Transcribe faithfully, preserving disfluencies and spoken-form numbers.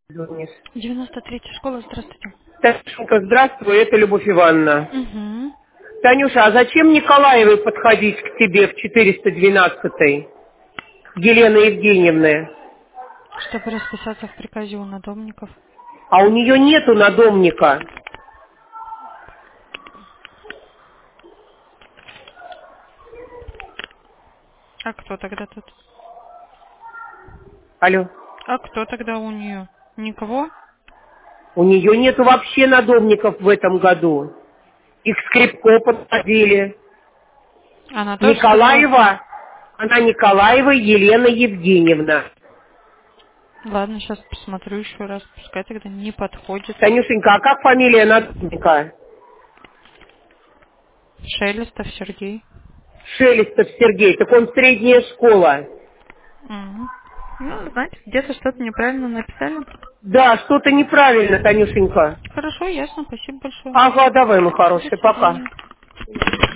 Звонишь. девяносто третья школа, здравствуйте. Танюшенька, здравствуй, это Любовь Ивановна. Угу. Танюша, а зачем Николаевой подходить к тебе в четыреста двенадцатой? Елены Евгеньевны. Чтобы расписаться в приказе у надомников. А у нее нету надомника. А кто тогда тут? Алло. А кто тогда у нее? Никого? У нее нету вообще надомников в этом году. Их Скрипко подходили. Она тоже сказала... Николаева, она Николаева Елена Евгеньевна. Ладно, сейчас посмотрю еще раз. Пускай тогда не подходит. Танюшенька, а как фамилия надомника? Шелестов Сергей. Шелестов Сергей. Так он средняя школа. Угу. Ну, знаете, где-то что-то неправильно написали. Да, что-то неправильно, Танюшенька. Хорошо, ясно. Спасибо большое. Ага, давай, мой До хороший, пока. свидания.